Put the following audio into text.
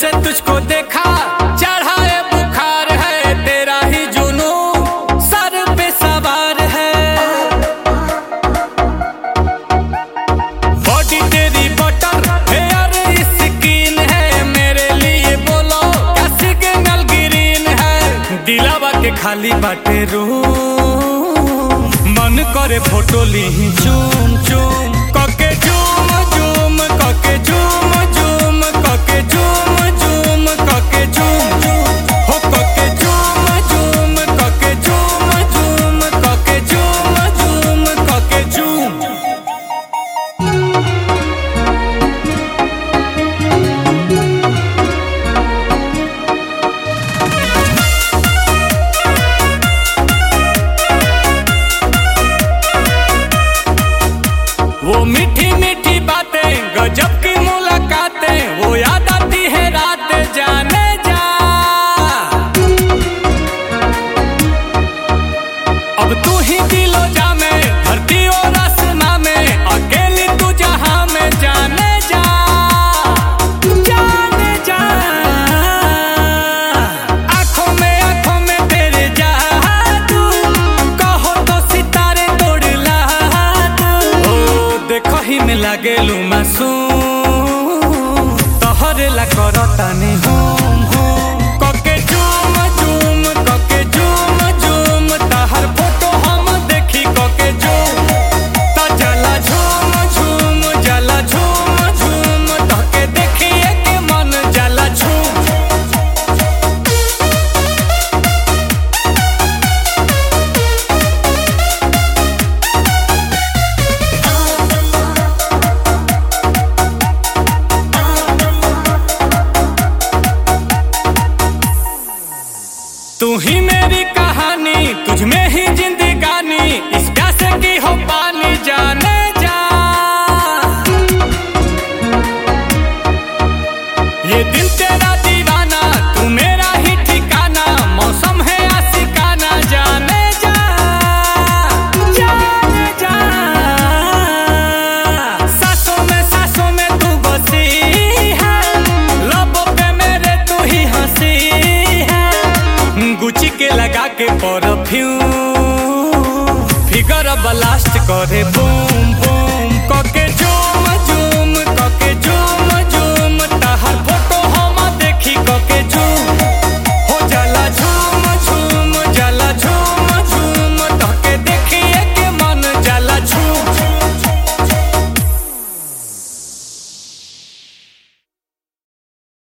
से तुझको देखा चढ़ा है बुखार है, तेरा ही जुनू सर पे सवार है। बॉडी तेरी बटर हेयर स्किन है, मेरे लिए बोलो क्या सिग्नल ग्रीन है। दिलावा के खाली बाटे रूम, मन करे फोटो ली चूम चूम कके झूम झूम कके झूम झूम कके झूम झूम कके झूम झूम हो कके झूम झूम कके झूम झूम कके झूम झूम कके झूम। वो मीठी मीठी बातें गजब की मुलाकातें, वो याद आती है रात जाने जा। अब तू ही दिलो जा में धरती और आसमां में, अकेली तू जहां में जाने जा जाने जा। आंखों में तेरे जादू, कहो तो सितारे तोड़ ला दू। देखो ही में लागेलू मासूम, तोहरे ला करतानी होम होम कके झूम झूम कके झूम झूम, तहर फोटो हम देखी कके झूम ता जला झूम झूम जला झूम झूम, तके देखिए के मन जला झूम। तू ही मेरी कहानी, तुझ में ही जिंदगानी, इस प्यासे की हो पानी जाने जा। ये दिल तेरा दीवाना, तू मेरा ही ठिकाना, मौसम है आशिकाना जाने जा जाने जा। सांसों में तू बसी है, लबों पे मेरे तू ही हंसी है। गुची के लगा के परफ्यूम, फिगर ब्लास्ट करे बूम बूम।